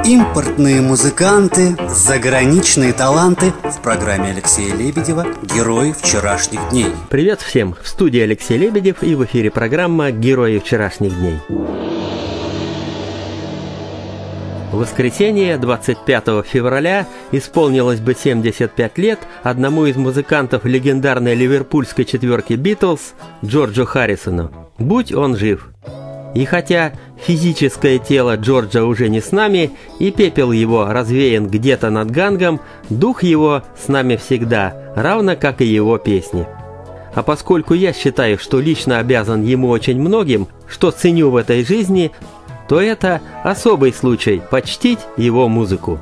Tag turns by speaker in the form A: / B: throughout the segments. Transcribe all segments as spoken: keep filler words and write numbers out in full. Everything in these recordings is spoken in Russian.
A: Импортные музыканты, заграничные таланты. В программе Алексея Лебедева «Герои вчерашних дней».
B: Привет всем! В студии Алексей Лебедев и в эфире программа «Герои вчерашних дней». В воскресенье, двадцать пятого февраля, исполнилось бы семьдесят пять лет одному из музыкантов легендарной ливерпульской четверки «Битлз» Джорджу Харрисону. Будь он жив! И хотя физическое тело Джорджа уже не с нами, и пепел его развеян где-то над Гангом, дух его с нами всегда, равно как и его песни. А поскольку я считаю, что лично обязан ему очень многим, что ценю в этой жизни, то это особый случай почтить его музыку.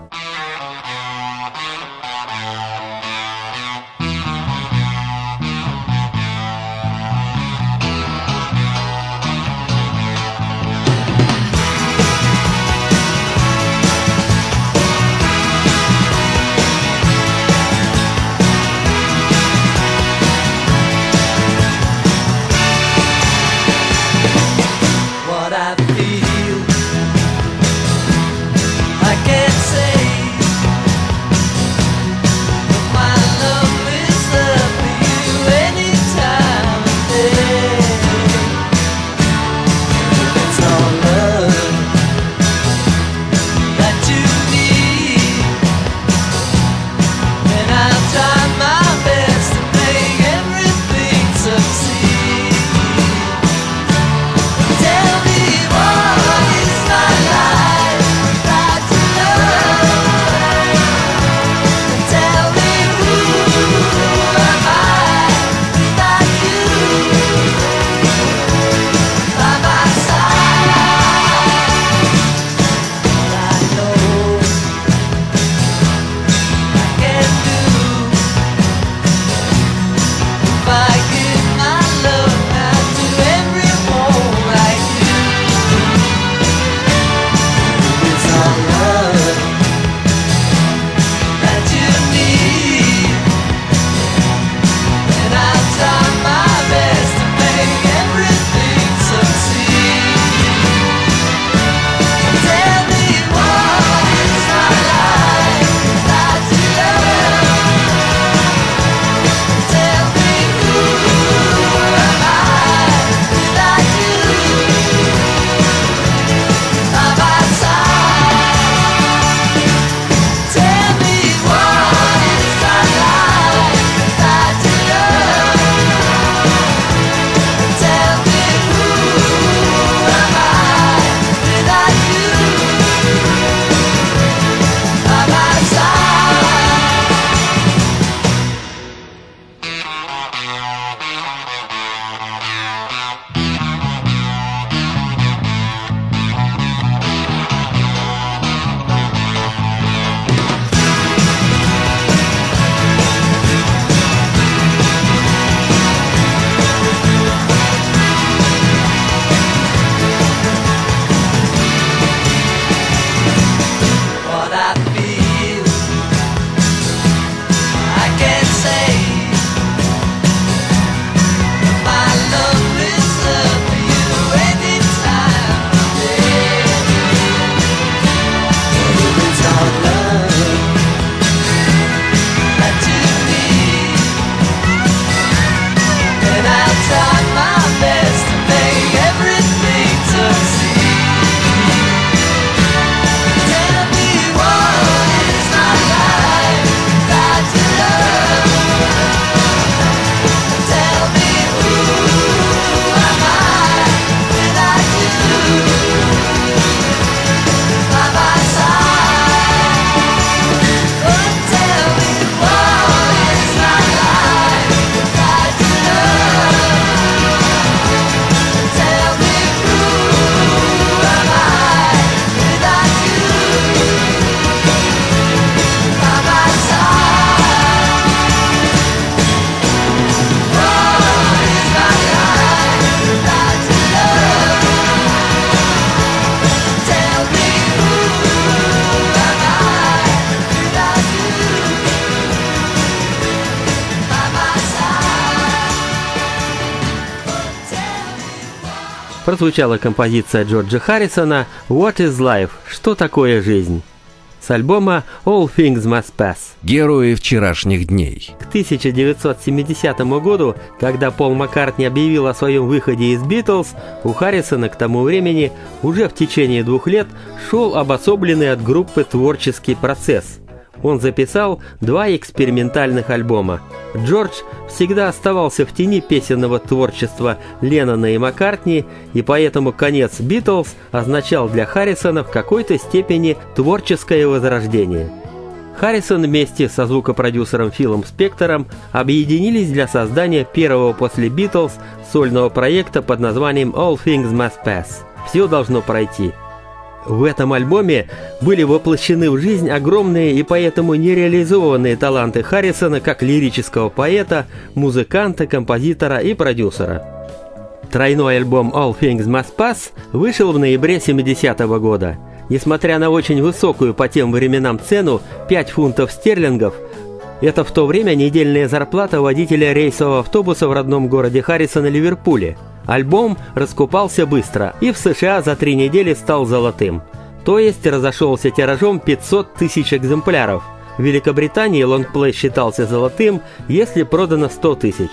B: Прозвучала композиция Джорджа Харрисона «What is life?» Что такое жизнь? с альбома All Things Must Pass.
C: Герои вчерашних дней.
B: К тысяча девятьсот семидесятому году, когда Пол Маккартни объявил о своем выходе из Битлз, у Харрисона к тому времени уже в течение двух лет шел обособленный от группы творческий процесс. Он записал два экспериментальных альбома. Джордж всегда оставался в тени песенного творчества Леннона и Маккартни, и поэтому конец Битлз означал для Харрисона в какой-то степени творческое возрождение. Харрисон вместе со звукопродюсером Филом Спектором объединились для создания первого после Битлз сольного проекта под названием All Things Must Pass. Все должно пройти. В этом альбоме были воплощены в жизнь огромные и поэтому нереализованные таланты Харрисона как лирического поэта, музыканта, композитора и продюсера. Тройной альбом All Things Must Pass вышел в ноябре семидесятого года. Несмотря на очень высокую по тем временам цену пять фунтов стерлингов, это в то время недельная зарплата водителя рейсового автобуса в родном городе Харрисона, Ливерпуле. Альбом раскупался быстро и в США за три недели стал золотым. То есть разошелся тиражом пятьсот тысяч экземпляров. В Великобритании лонгплей считался золотым, если продано сто тысяч.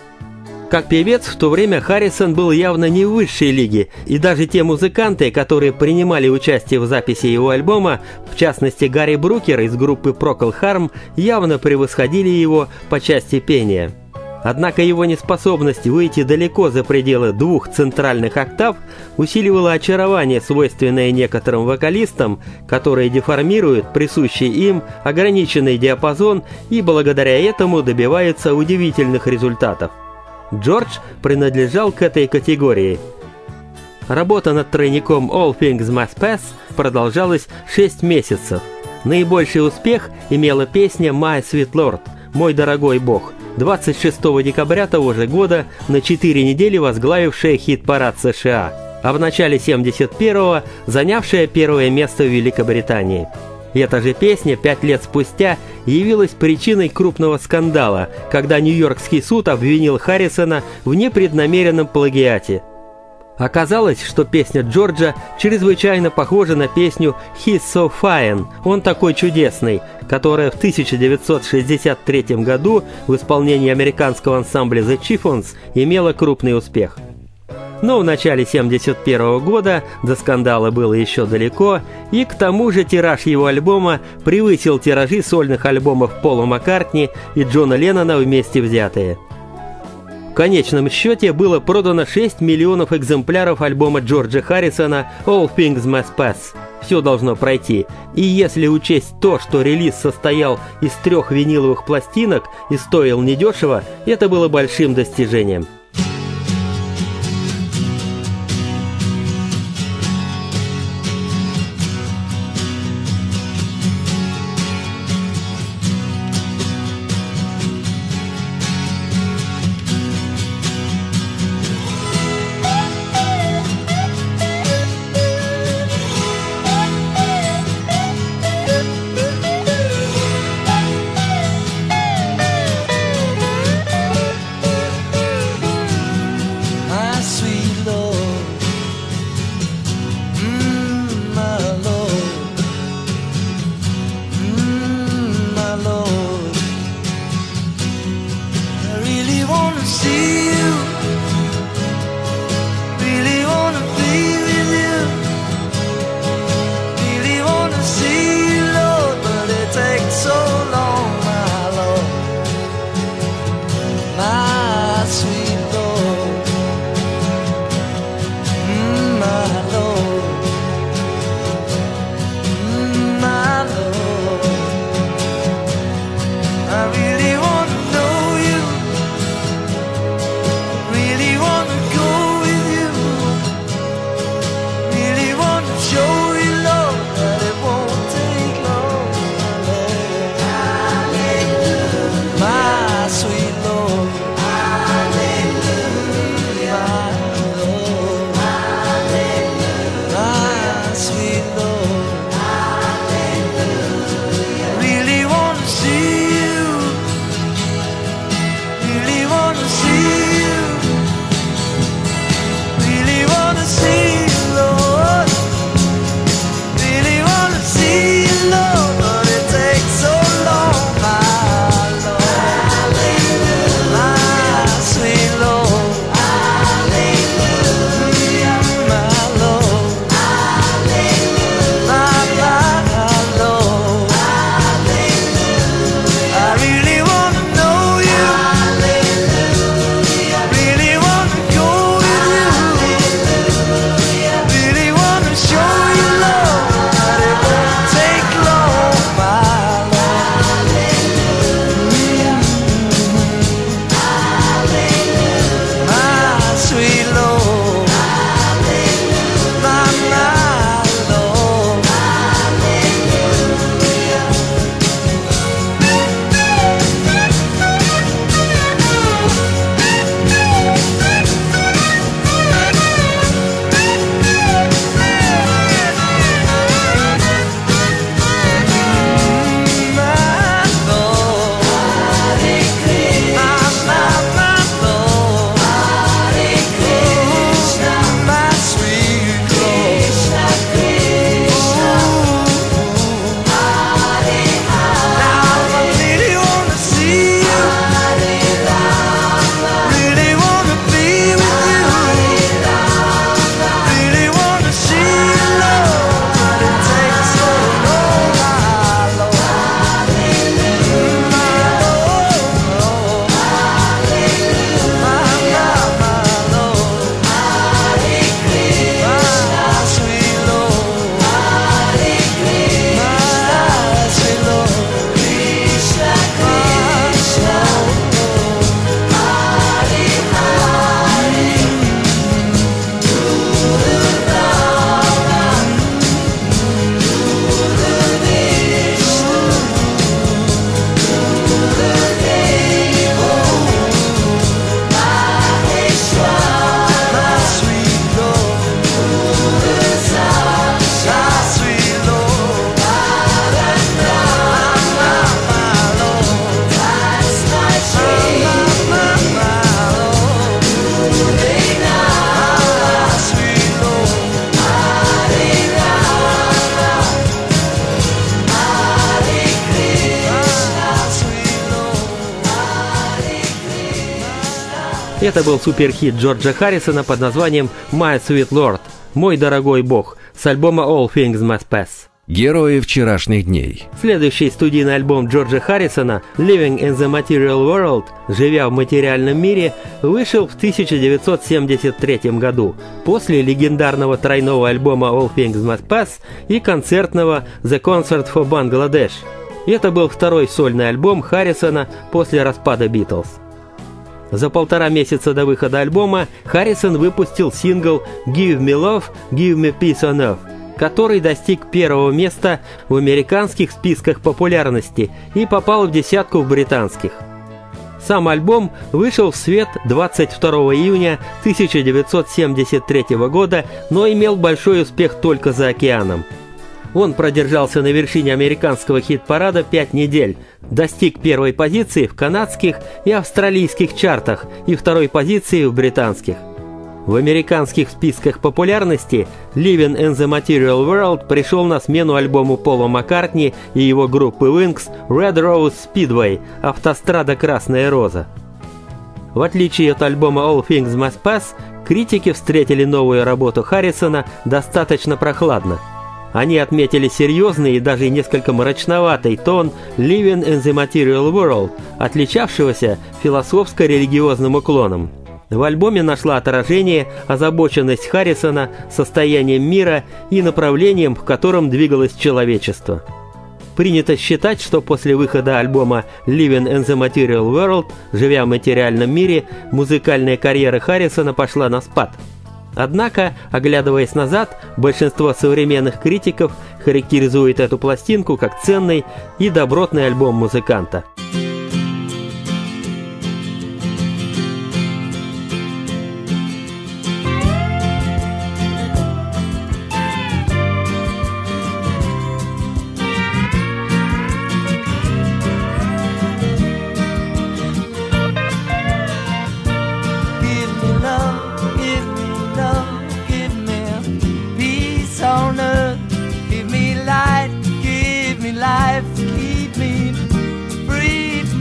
B: Как певец в то время Харрисон был явно не в высшей лиге, и даже те музыканты, которые принимали участие в записи его альбома, в частности Гарри Брукер из группы Procol Harum, явно превосходили его по части пения. Однако его неспособность выйти далеко за пределы двух центральных октав усиливала очарование, свойственное некоторым вокалистам, которые деформируют присущий им ограниченный диапазон и благодаря этому добиваются удивительных результатов. Джордж принадлежал к этой категории. Работа над тройником All Things Must Pass продолжалась шесть месяцев. Наибольший успех имела песня My Sweet Lord – «Мой дорогой Бог», двадцать шестого декабря того же года на четыре недели возглавившая хит-парад США, а в начале семьдесят первого занявшая первое место в Великобритании. Эта же песня пять лет спустя явилась причиной крупного скандала, когда Нью-Йоркский суд обвинил Харрисона в непреднамеренном плагиате. Оказалось, что песня Джорджа чрезвычайно похожа на песню «He's so fine», «Он такой чудесный», которая в тысяча девятьсот шестьдесят третьем году в исполнении американского ансамбля The Chiffons имела крупный успех. Но в начале семьдесят первого года до скандала было еще далеко, и к тому же тираж его альбома превысил тиражи сольных альбомов Пола Маккартни и Джона Леннона вместе взятые. В конечном счете было продано шесть миллионов экземпляров альбома Джорджа Харрисона All Things Must Pass. Все должно пройти. И если учесть то, что релиз состоял из трех виниловых пластинок и стоил недешево, это было большим достижением. Это был суперхит Джорджа Харрисона под названием «My Sweet Lord» – «Мой дорогой Бог» с альбома «All Things Must Pass».
C: Герои вчерашних дней.
B: Следующий студийный альбом Джорджа Харрисона «Living in the Material World» «Живя в материальном мире» вышел в тысяча девятьсот семьдесят третьем году, после легендарного тройного альбома «All Things Must Pass» и концертного «The Concert for Bangladesh». Это был второй сольный альбом Харрисона после распада «Битлз». За полтора месяца до выхода альбома Харрисон выпустил сингл «Give Me Love, Give Me Peace on Earth», который достиг первого места в американских списках популярности и попал в десятку в британских. Сам альбом вышел в свет двадцать второго июня тысяча девятьсот семьдесят третьего года, но имел большой успех только за океаном. Он продержался на вершине американского хит-парада пять недель, достиг первой позиции в канадских и австралийских чартах и второй позиции в британских. В американских списках популярности «Living in the Material World» пришел на смену альбому Пола Маккартни и его группы Wings «Red Rose Speedway» «Автострада Красная Роза». В отличие от альбома «All Things Must Pass», критики встретили новую работу Харрисона достаточно прохладно. Они отметили серьезный и даже несколько мрачноватый тон «Living in the Material World», отличавшегося философско-религиозным уклоном. В альбоме нашла отражение озабоченность Харрисона состоянием мира и направлением, в котором двигалось человечество. Принято считать, что после выхода альбома «Living in the Material World» «Живя в материальном мире» музыкальная карьера Харрисона пошла на спад. Однако, оглядываясь назад, большинство современных критиков характеризует эту пластинку как ценный и добротный альбом музыканта.
D: Keep me free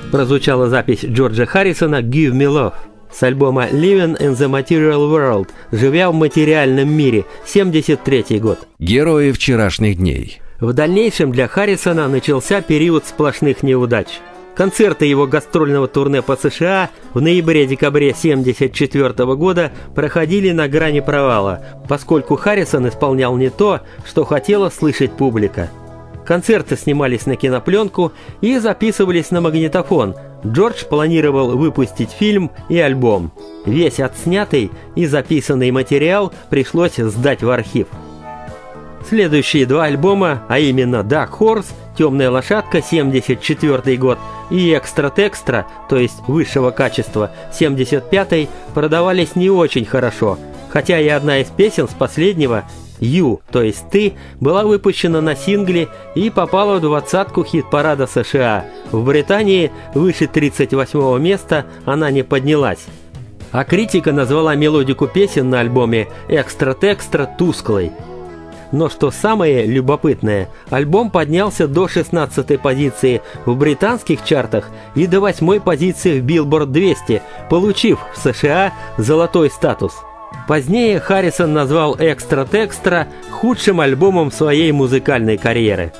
B: Прозвучала запись Джорджа Харрисона «Give Me Love» с альбома «Living in the Material World» «Живя в материальном мире», семьдесят третий год.
C: Герои вчерашних дней.
B: В дальнейшем для Харрисона начался период сплошных неудач. Концерты его гастрольного турне по США в ноябре-декабре семьдесят четвёртого года проходили на грани провала, поскольку Харрисон исполнял не то, что хотела слышать публика. Концерты снимались на кинопленку и записывались на магнитофон. Джордж планировал выпустить фильм и альбом. Весь отснятый и записанный материал пришлось сдать в архив. Следующие два альбома, а именно «Dark Horse» «Темная лошадка» семьдесят четвёртый год и «Экстра-текстра», то есть высшего качества, семьдесят пятый, продавались не очень хорошо, хотя и одна из песен с последнего «You», то есть «Ты», была выпущена на сингле и попала в двадцатку хит-парада США. В Британии выше тридцать восьмого места она не поднялась. А критика назвала мелодику песен на альбоме «Экстра-текстра» тусклой. Но что самое любопытное, альбом поднялся до шестнадцатой позиции в британских чартах и до восьмой позиции в Billboard двести, получив в США золотой статус. Позднее Харрисон назвал «Экстра-текстра» худшим альбомом своей музыкальной карьеры.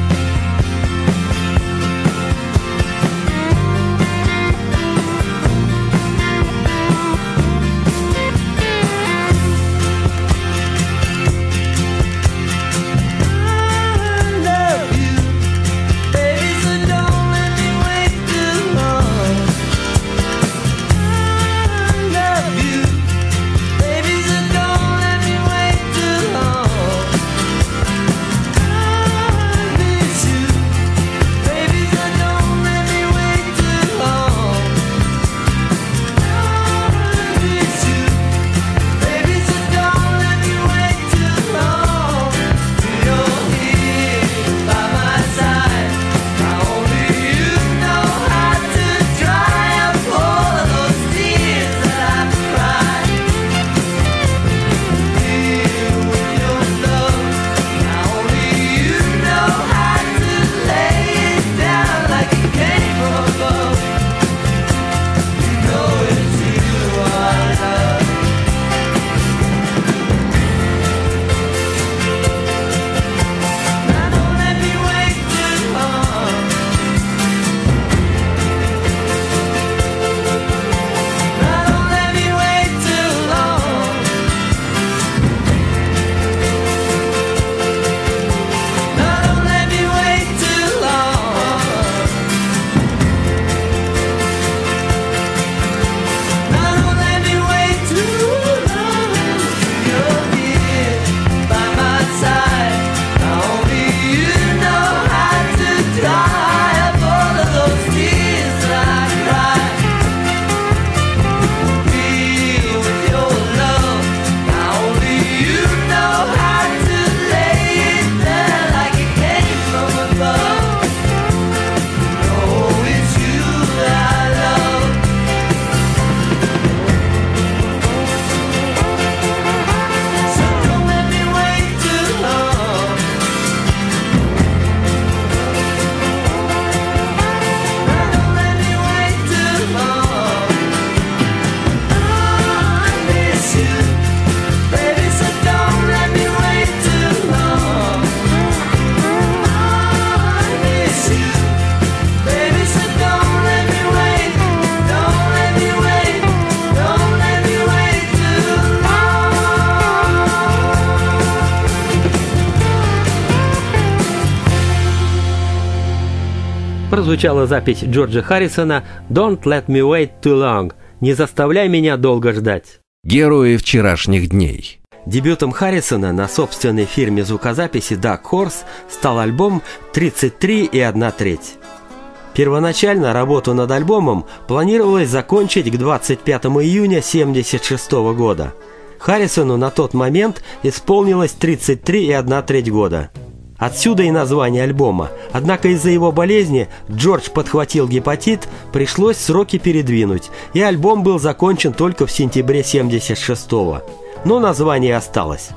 B: Прозвучала запись Джорджа Харрисона «Don't let me wait too long» «Не заставляй меня долго ждать».
C: Герои вчерашних дней.
B: Дебютом Харрисона на собственной фирме звукозаписи Dark Horse стал альбом «тридцать три и одна треть». Первоначально работу над альбомом планировалось закончить к двадцать пятому июня семьдесят шестого года. Харрисону на тот момент исполнилось тридцать три и одна треть года. Отсюда и название альбома. Однако из-за его болезни Джордж подхватил гепатит, пришлось сроки передвинуть, и альбом был закончен только в сентябре семьдесят шестого. Но название осталось.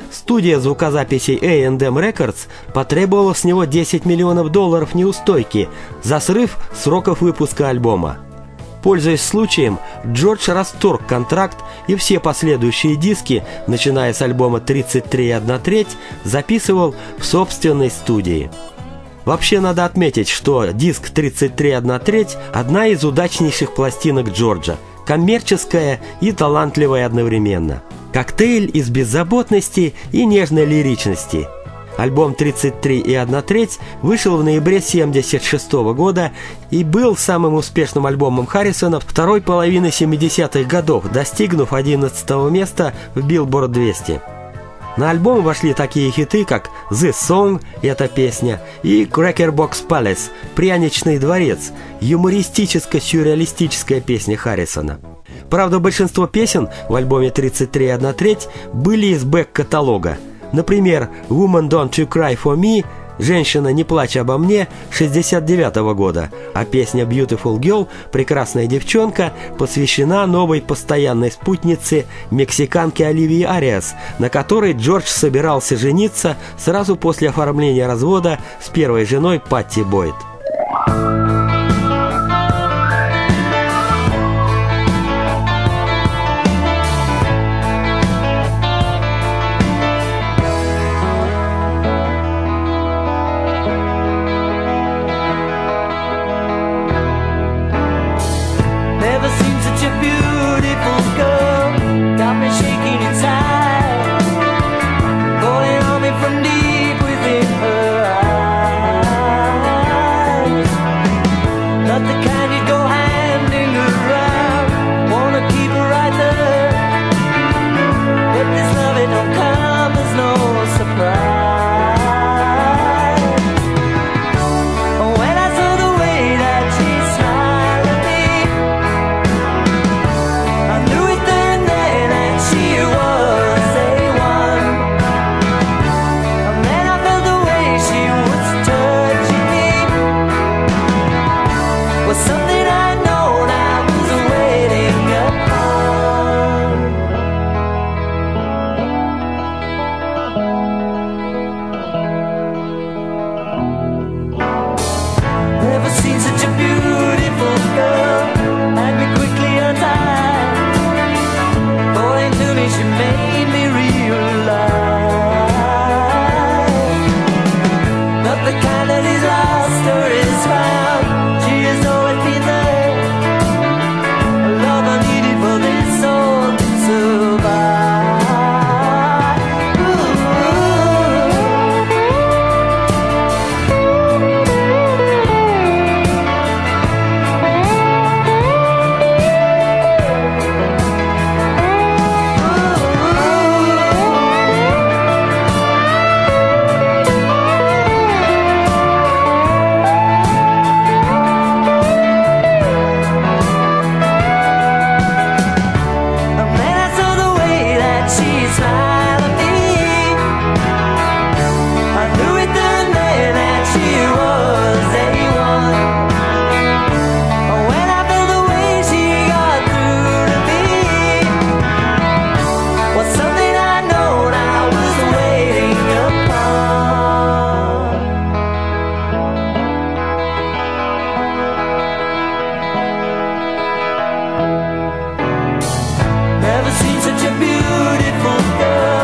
B: Студия звукозаписей эй энд эм Records потребовала с него десять миллионов долларов неустойки за срыв сроков выпуска альбома. Пользуясь случаем, Джордж расторг контракт и все последующие диски, начиная с альбома тридцать три и одна треть, записывал в собственной студии. Вообще надо отметить, что диск тридцать три и одна треть – одна из удачнейших пластинок Джорджа, коммерческая и талантливая одновременно. Коктейль из беззаботности и нежной лиричности. Альбом тридцать три и одна треть вышел в ноябре семьдесят шестого года и был самым успешным альбомом Харрисона второй половины семидесятых годов, достигнув одиннадцатого места в Billboard двести. На альбом вошли такие хиты, как «This Song» — эта песня, и «Cracker Box Palace» — «Пряничный дворец», юмористическо-сюрреалистическая песня Харрисона. Правда, большинство песен в альбоме тридцать три и одна треть были из бэк-каталога. Например, «Woman Don't You Cry For Me» — «Женщина, не плачь обо мне» шестьдесят девятого года, а песня «Beautiful Girl» — «Прекрасная девчонка» посвящена новой постоянной спутнице мексиканке Оливии Ариас, на которой Джордж собирался жениться сразу после оформления развода с первой женой Патти Бойд.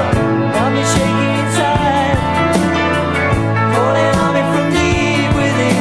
D: Holding on me from deep within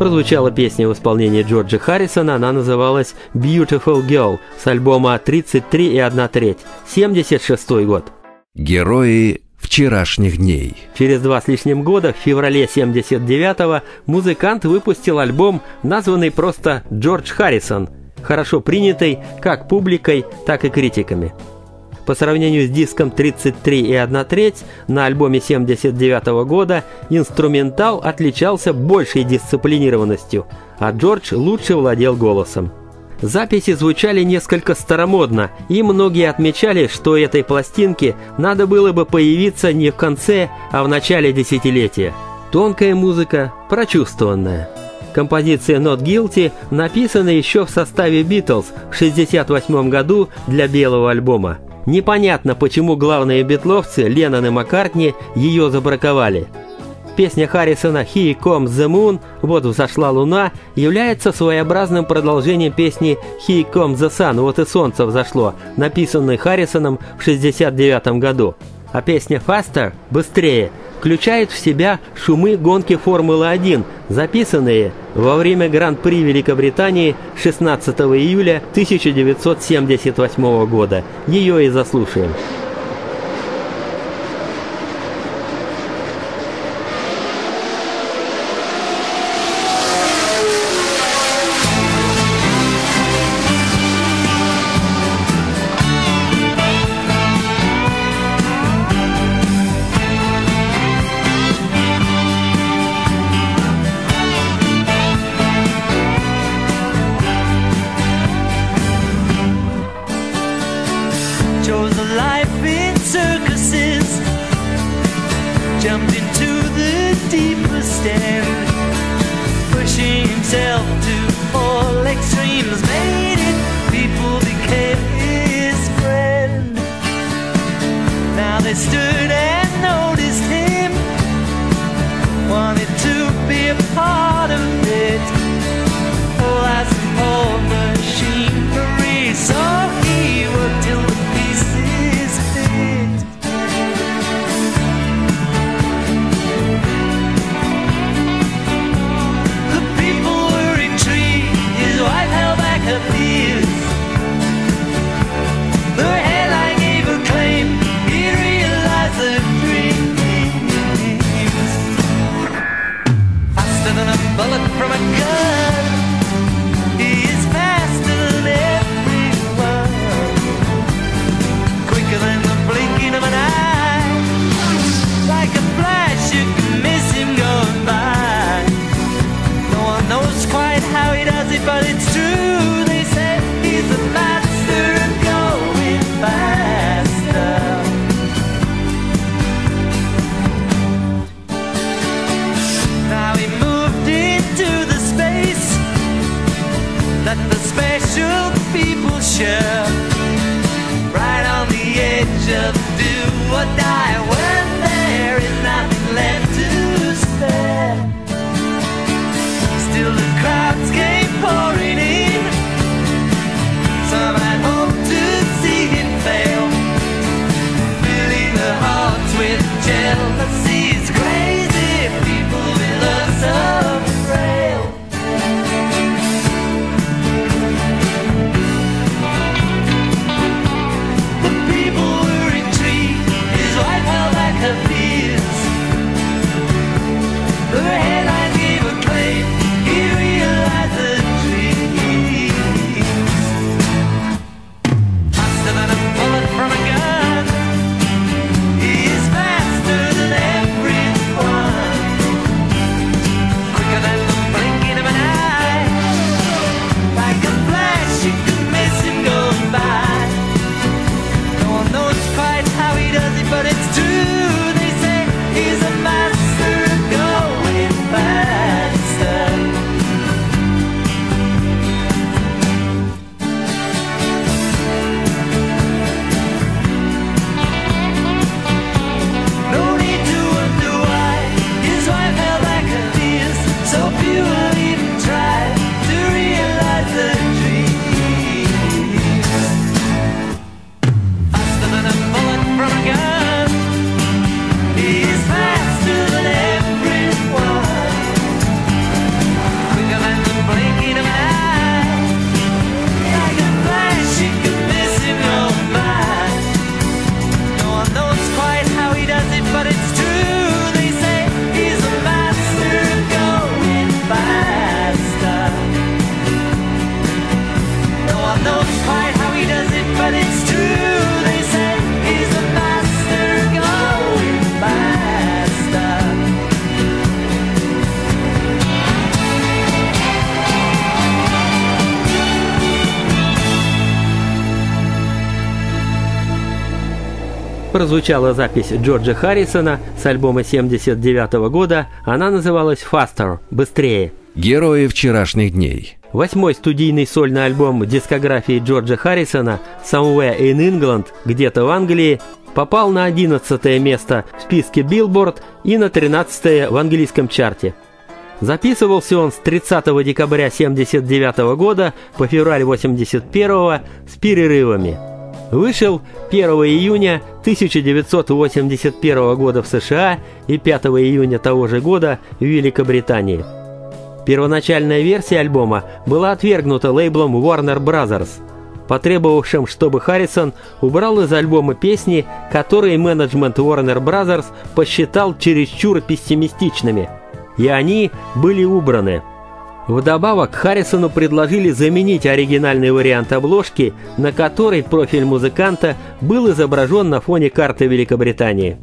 B: прозвучала песня в исполнении Джорджа Харрисона, она называлась «Beautiful Girl» с альбома «тридцать три и одна треть», семьдесят шестой год.
C: Герои вчерашних дней.
B: Через два с лишним года, в феврале семьдесят девятого, музыкант выпустил альбом, названный просто «Джордж Харрисон», хорошо принятый как публикой, так и критиками. По сравнению с диском «тридцать три и одна треть» на альбоме семьдесят девятого года инструментал отличался большей дисциплинированностью, а Джордж лучше владел голосом. Записи звучали несколько старомодно, и многие отмечали, что этой пластинке надо было бы появиться не в конце, а в начале десятилетия. Тонкая музыка, прочувствованная. Композиция «Not Guilty» написана еще в составе «Битлз» в шестьдесят восьмом году для белого альбома. Непонятно, почему главные битловцы Леннон и Маккартни ее забраковали. Песня Харрисона «Here Comes the Moon» «Вот взошла луна» является своеобразным продолжением песни «Here Comes the Sun» «Вот и солнце взошло», написанной Харрисоном в шестьдесят девятом году. А песня «Faster» «Быстрее» включает в себя шумы гонки Формулы один, записанные во время Гран-при Великобритании шестнадцатого июля тысяча девятьсот семьдесят восьмого года. Ее и заслушаем.
D: Chose a life in circuses, jumped into the deepest end, pushing himself to all extremes, made it, people became his friend. Now they stood and noticed him, wanted to be a part of it, all as an old machinery, so he worked till the pieces fit. The people were intrigued, his wife held back her fears. The headline gave her claim, he realized the dreams. Faster than a bullet from a gun, he is faster than everyone, quicker than the blinking of an eye, like a flash you can miss him going by. No one knows quite how he does it, but it's true. They say he's the master of going faster. Now he moved into the space that the special people share, right on the edge of do or die, when there is nothing left to spare. Still the crowds came pouring in, some had hoped to see him fail, filling their hearts with jealousy. It's crazy, people with love so frail. The people were intrigued, his wife held back her fears. The headline gave a claim, he realized the dreams. Faster than a bullet from a gun, he is faster than everyone, quicker than the blinking of an eye, like a flash you can miss him going by. No one knows quite how he does it, but it's true. They say he's a master of going fast.
B: прозвучала запись Джорджа Харрисона с альбома семьдесят девятого года. Она называлась «Faster» – «Быстрее».
C: Герои вчерашних дней.
B: Восьмой студийный сольный альбом дискографии Джорджа Харрисона «Somewhere in England» – «Где-то в Англии» попал на одиннадцатое место в списке Billboard и на тринадцатое в английском чарте. Записывался он с тридцатого декабря семьдесят девятого года по февраль восемьдесят первого с перерывами. Вышел первого июня тысяча девятьсот восемьдесят первого года в США и пятого июня того же года в Великобритании. Первоначальная версия альбома была отвергнута лейблом Warner Brothers, потребовавшим, чтобы Харрисон убрал из альбома песни, которые менеджмент Warner Brothers посчитал чересчур пессимистичными, и они были убраны. Вдобавок Харрисону предложили заменить оригинальный вариант обложки, на которой профиль музыканта был изображен на фоне карты Великобритании.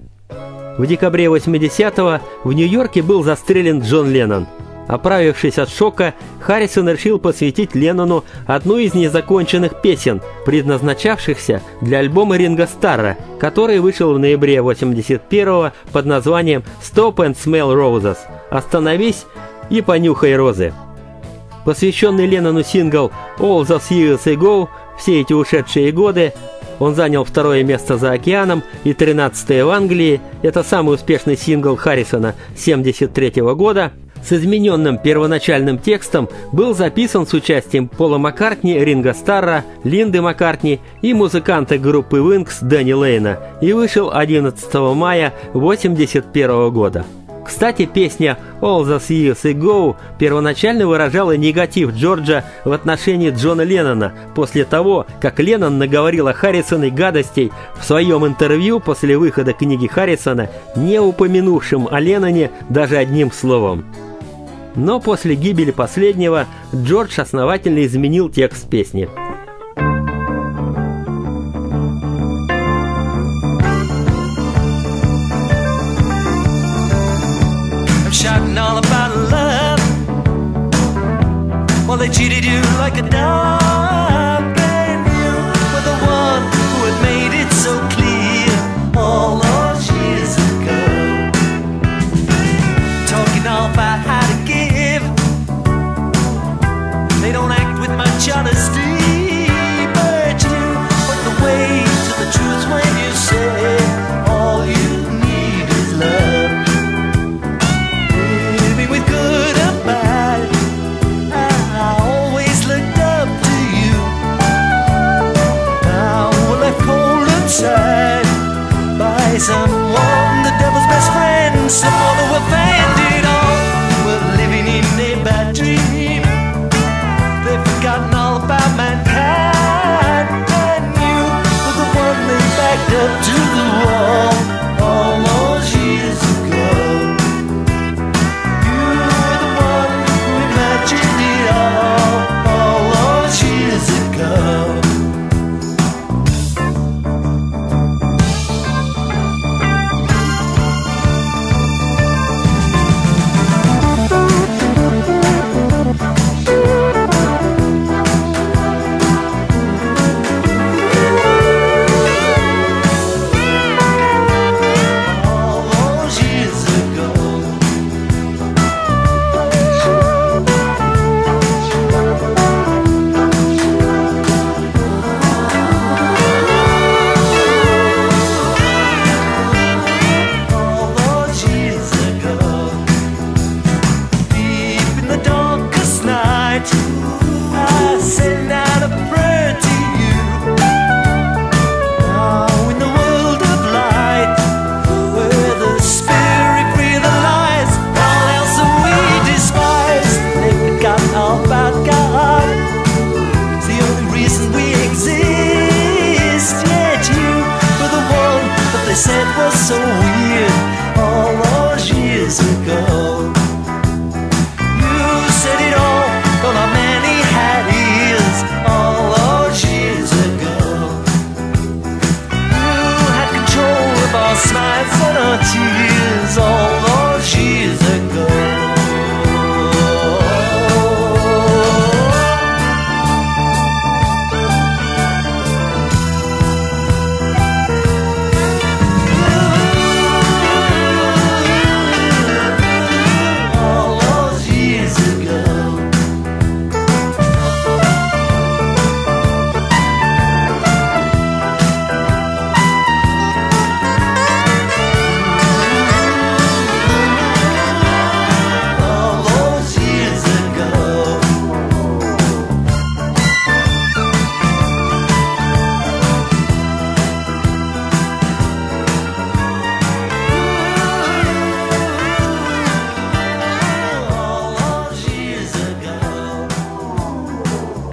B: В декабре восьмидесятого в Нью-Йорке был застрелен Джон Леннон. Оправившись от шока, Харрисон решил посвятить Леннону одну из незаконченных песен, предназначавшихся для альбома Ринго Старра, который вышел в ноябре восемьдесят первого под названием «Stop and Smell Roses» – «Остановись и понюхай розы». Посвященный Леннону сингл «All Those Years Ago» – «Все эти ушедшие годы» он занял второе место за океаном и тринадцатое в Англии. Это самый успешный сингл Харрисона семьдесят третьего года. С измененным первоначальным текстом был записан с участием Пола Маккартни, Ринго Старра, Линды Маккартни и музыканта группы Wings Дэнни Лейна и вышел одиннадцатого мая восемьдесят первого года. Кстати, песня «All Those Years Ago» первоначально выражала негатив Джорджа в отношении Джона Леннона после того, как Леннон наговорил о Харрисоне гадостей в своем интервью после выхода книги Харрисона, не упомянувшим о Ленноне даже одним словом. Но после гибели последнего Джордж основательно изменил текст песни.
D: Shouting all about love. Well, they treated you like a dog, and you were the one who had made it so clear all those years ago. Talking all about how to give, they don't act with much honesty, but you put the way to the truth when you say all you need is love. With good or bad, I always looked up to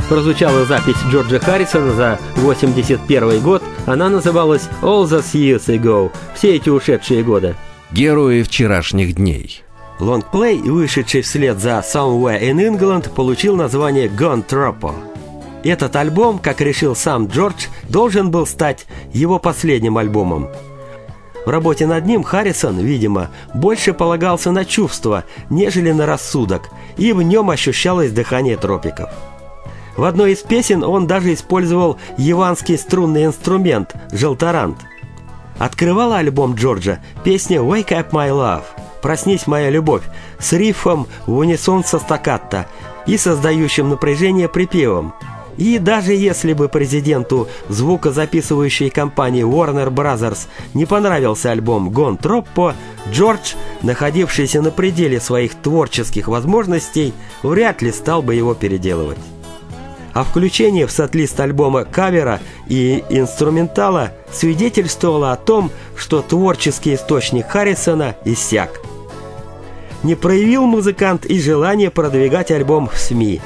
B: Прозвучала запись Джорджа Харрисона за восемьдесят первый год. Она называлась «All Those Years Ago» – «Все эти ушедшие годы».
C: Герои вчерашних дней.
B: Лонгплей, вышедший вслед за «Somewhere in England», получил название «Gone Troppo». Этот альбом, как решил сам Джордж, должен был стать его последним альбомом. В работе над ним Харрисон, видимо, больше полагался на чувства, нежели на рассудок, и в нем ощущалось дыхание тропиков. В одной из песен он даже использовал яванский струнный инструмент – желторант. Открывала альбом Джорджа песня «Wake Up My Love» – «Проснись, моя любовь» с рифом в унисон со стаккато и создающим напряжение припевом. И даже если бы президенту звукозаписывающей компании Warner Brothers не понравился альбом «Gone Troppo», Джордж, находившийся на пределе своих творческих возможностей, вряд ли стал бы его переделывать. А включение в сет-лист альбома кавера и инструментала свидетельствовало о том, что творческий источник Харрисона иссяк. Не проявил музыкант и желание продвигать альбом в СМИ.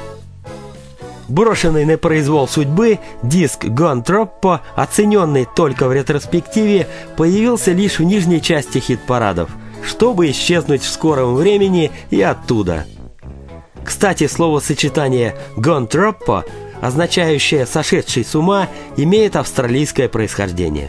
B: Брошенный на произвол судьбы, диск «Gone Troppo», оцененный только в ретроспективе, появился лишь в нижней части хит-парадов, чтобы исчезнуть в скором времени и оттуда. Кстати, словосочетание «Gone Troppo», означающее «сошедший с ума», имеет австралийское происхождение.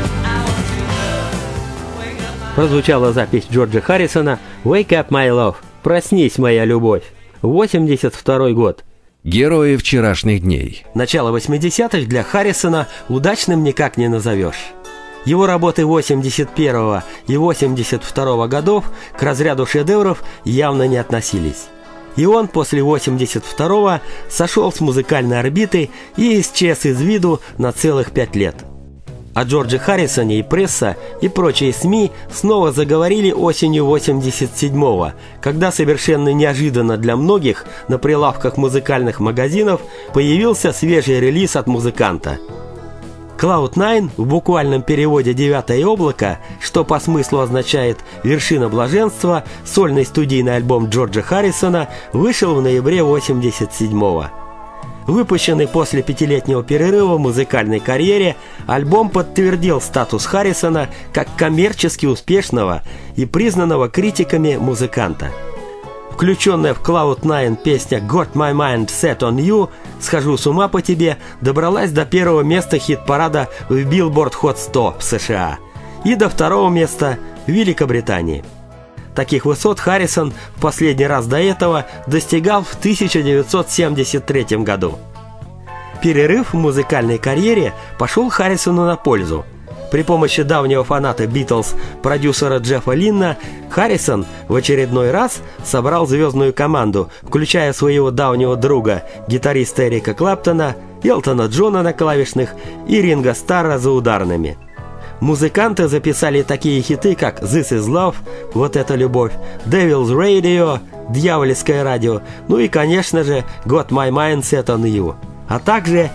B: Прозвучала запись Джорджа Харрисона «Wake Up My Love» «Проснись, моя любовь». восемьдесят второй год.
C: Герои вчерашних дней.
B: Начало восьмидесятых для Харрисона удачным никак не назовешь. Его работы восемьдесят первого и восемьдесят второго годов к разряду шедевров явно не относились. И он после восемьдесят второго сошел с музыкальной орбиты и исчез из виду на целых пять лет. О Джордже Харрисоне и пресса, и прочие СМИ снова заговорили осенью восемьдесят седьмого, когда совершенно неожиданно для многих на прилавках музыкальных магазинов появился свежий релиз от музыканта. клауд найн, в буквальном переводе «девятое облако», что по смыслу означает «вершина блаженства», сольный студийный альбом Джорджа Харрисона, вышел в ноябре восемьдесят седьмого. Выпущенный после пятилетнего перерыва в музыкальной карьере, альбом подтвердил статус Харрисона как коммерчески успешного и признанного критиками музыканта. Включенная в клауд найн песня «Got My Mind Set On You» «Схожу с ума по тебе» добралась до первого места хит-парада в Billboard Hot сто в США и до второго места в Великобритании. Таких высот Харрисон в последний раз до этого достигал в тысяча девятьсот семьдесят третьем году. Перерыв в музыкальной карьере пошел Харрисону на пользу. При помощи давнего фаната Битлз, продюсера Джеффа Линна, Харрисон в очередной раз собрал звездную команду, включая своего давнего друга, гитариста Эрика Клэптона, Элтона Джона на клавишных и Ринго Старра за ударными. Музыканты записали такие хиты, как «This is Love», «Вот это любовь», «Devil's Radio», «Дьявольское радио», ну и, конечно же, «Got My Mind Set On You», а также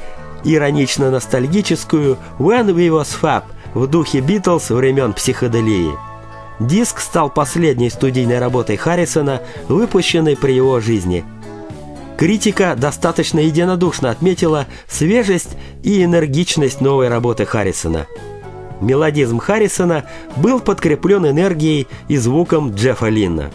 B: иронично-ностальгическую «When We Was Fab» в духе Битлз времен психоделии. Диск стал последней студийной работой Харрисона, выпущенной при его жизни. Критика достаточно единодушно отметила свежесть и энергичность новой работы Харрисона. Мелодизм Харрисона был подкреплен энергией и звуком Джеффа Линна.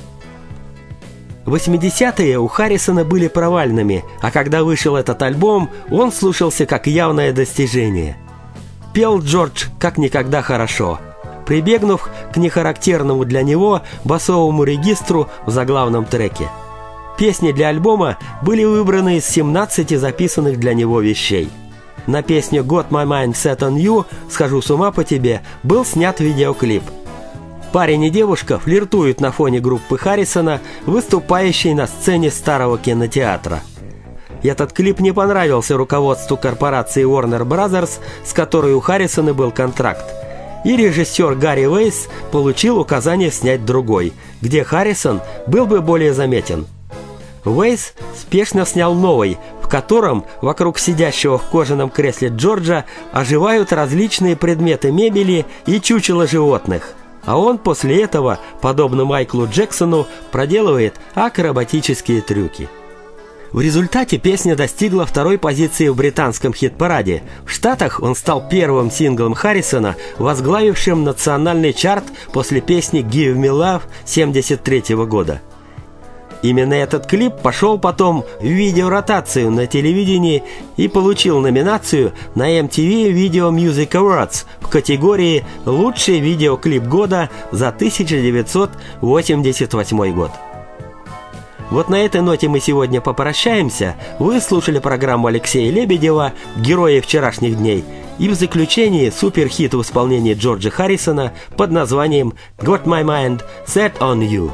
B: восьмидесятые у Харрисона были провальными, а когда вышел этот альбом, он слушался как явное достижение. Пел Джордж как никогда хорошо, прибегнув к нехарактерному для него басовому регистру в заглавном треке. Песни для альбома были выбраны из семнадцати записанных для него вещей. На песню «Got My Mind Set On You» «Схожу с ума по тебе» был снят видеоклип. Парень и девушка флиртуют на фоне группы Харрисона, выступающей на сцене старого кинотеатра. Этот клип не понравился руководству корпорации Warner Brothers, с которой у Харрисона был контракт, и режиссер Гарри Вейс получил указание снять другой, где Харрисон был бы более заметен. Вейс спешно снял новый, в котором вокруг сидящего в кожаном кресле Джорджа оживают различные предметы мебели и чучела животных, а он после этого, подобно Майклу Джексону, проделывает акробатические трюки. В результате песня достигла второй позиции в британском хит-параде. В Штатах он стал первым синглом Харрисона, возглавившим национальный чарт после песни «Give Me Love» семьдесят третьего года. Именно этот клип пошел потом в видеоротацию на телевидении и получил номинацию на эм ти ви Video Music Awards в категории «Лучший видеоклип года» за тысяча девятьсот восемьдесят восьмой год. Вот на этой ноте мы сегодня попрощаемся. Вы слушали программу Алексея Лебедева «Герои вчерашних дней». И в заключении суперхит в исполнении Джорджа Харрисона под названием «Got My Mind Set On You».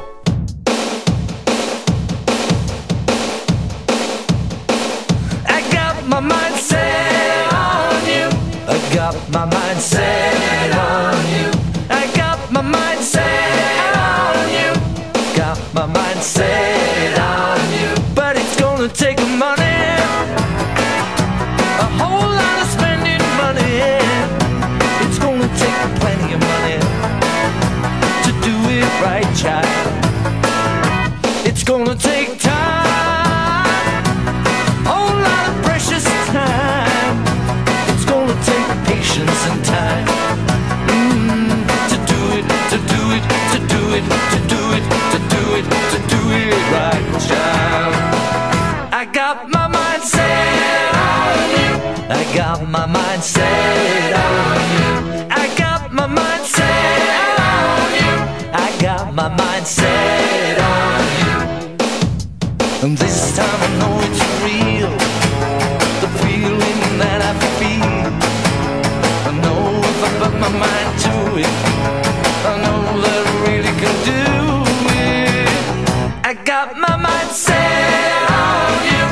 D: My mind set on you. I got my mind set on you. I got my mind set on you. Got my mind set on you. But it's gonna take money, a whole lot of spending money. It's gonna take plenty of money to do it right, child. It's gonna take time. And time mm, to do it, to do it, to do it, to do it, to do it, to do it right, child. I got my mind set on you. I got my mind set on you. I got my mind set on you. I got my mind set on you. put my mind to it, I know that I really can do it. I got my mind set on you,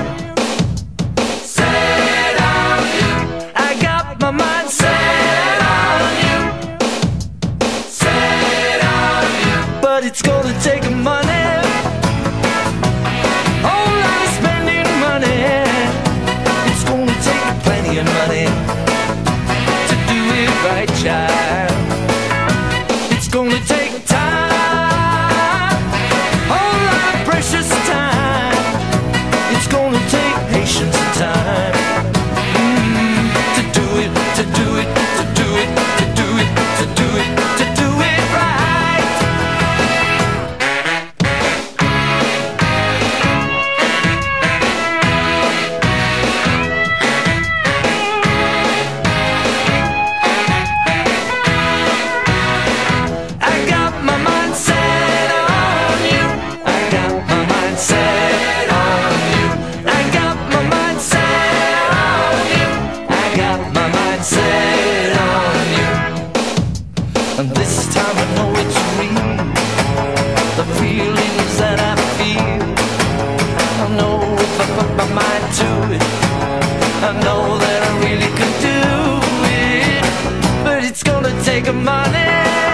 D: set on you. I got my mind set on you, set on you. But it's gonna take money, whole lot of spending money. It's gonna take plenty of money to do it right, child. It's gonna take time, whole lot of precious time. It's gonna take patience and time mm, to do it, to do it, to do it, to do it, to do it, to do it right. I got my mind set on you, I got my mind set on you, I got my mind set on you, I got my mind set on you. And this time I know it's real, the feelings that I feel. I know if I put my mind to it, I know that I really could do it. But it's gonna take money,